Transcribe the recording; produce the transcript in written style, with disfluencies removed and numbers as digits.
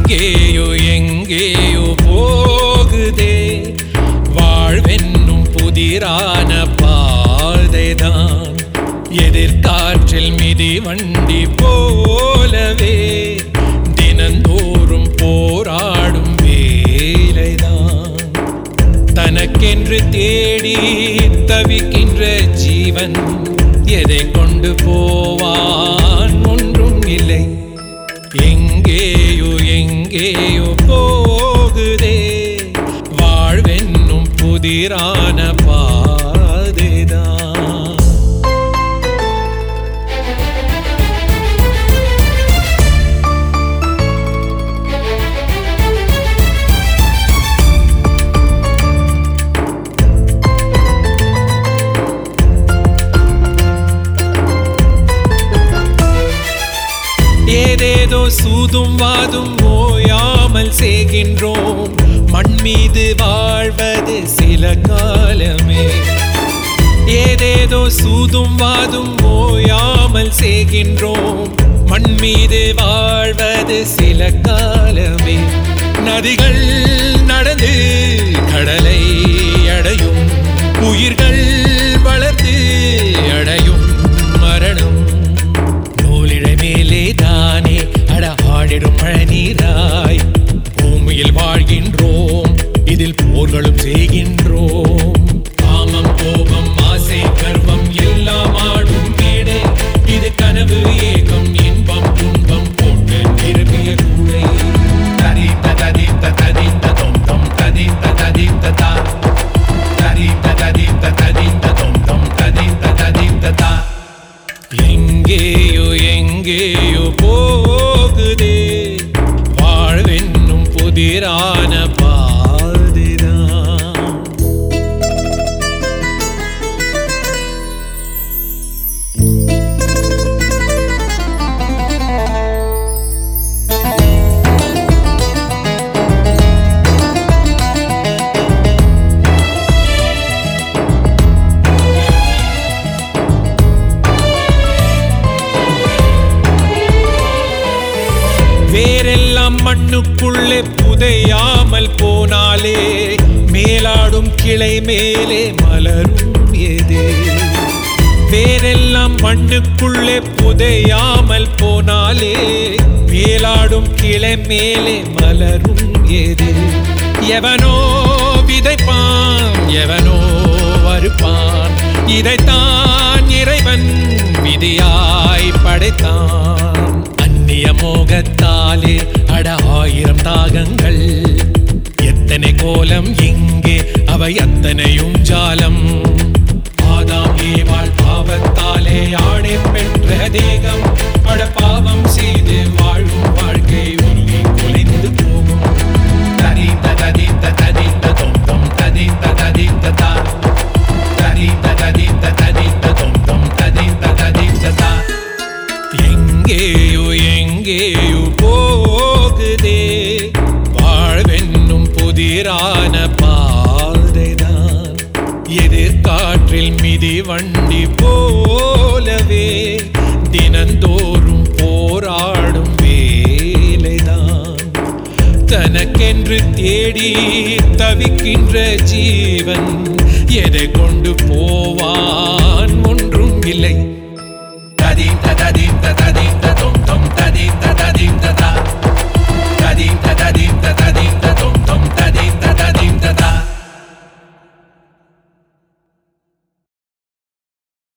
எங்கேயோ எங்கேயோ போகுதே வாழ்வென்னும் புதிரான பாதைதான் எதிர்காற்றில் மிதிவண்டி போலவே தினந்தோறும் போராடும் வேலைதான் தனக்கென்று தேடி தவிக்கின்ற ஜீவன் எதை கொண்டு போவான் ஒன்றும் இல்லை எங்கேயோ எங்கேயோ போகுதே வாழ்வென்னும் புதிரான பாதைதான் ஏதேதோ சூதும் வாதும் ஓயாமல் செய்கின்றோம் மண் மீது வாழ்வது சில காலமே ஏதேதோ சூதும் வாதும் ஓயாமல் செய்கின்றோம் மண் மீது வாழ்வது சில காலமே நதிகள் நடந்து கடலை அடையும் உயிர்கள் வளர்ந்து அடையும் மரணம் மேலேதானே அட ஆடிடும் மழை நீராய் பூமியில் வாழ்கின்றோம் இதில் போர்களும் செய்கின்றோம் காமம் கோபம் ஆசை கர்வம் எல்லாம் ஆடும் மேடை இது கனவு ஏகம் இன்பம் துன்பம் போட்டு நிரம்பிய கூடை தரித்த ததித்த ததித்த தொம் தொம் ததித்த ததித்த தா தரித்த ததித்த ததித்த தொம் தொம் ததித்த ததித்த தா எங்கேயோ எங்கேயோ போகுதே வாழ்வென்னும் புதிரான பாதைதான் வேரெல்லாம் மண்ணுக்குள்ளே புதையாமல் போனாலே மேலாடும் கிளை மேலே மலரும் ஏதே வேரெல்லாம் மண்ணுக்குள்ளே புதையாமல் போனாலே மேலாடும் கிளை மேலே மலரும் ஏதே எவனோ விதைப்பான் எவனோ அறுப்பான் இதைத்தான் இறைவன் விதியாய் படைத்தான் மோகத்தாலே அட ஆயிரம் தாகங்கள் எத்தனை கோலம் இங்கே அவை அத்தனையும் ஜாலம் ஆதாம் ஏவாள் பாவத்தாலே ஆணை பெற்ற தேகம் அட பாவம் செய்து வாழும் வாழ்க்கை உருகி குலைந்து போகும் தரித்த ததித்த ததித்த தொம் தொம் ததித்த ததித்த தா தரித்த ததித்த ததித்த தொம் தொம் ததித்த ததித்த தா எங்கேயோ எங்கேயோ போகுதே வாழ்வென்னும் புதிரான பாதைதான் எதிர்காற்றில் மிதிவண்டி போலவே தினந்தோறும் போராடும் வேலைதான் தனக்கென்று தேடி தவிக்கின்ற ஜீவன் எதை கொண்டு போவான் ஒன்றும் இல்லை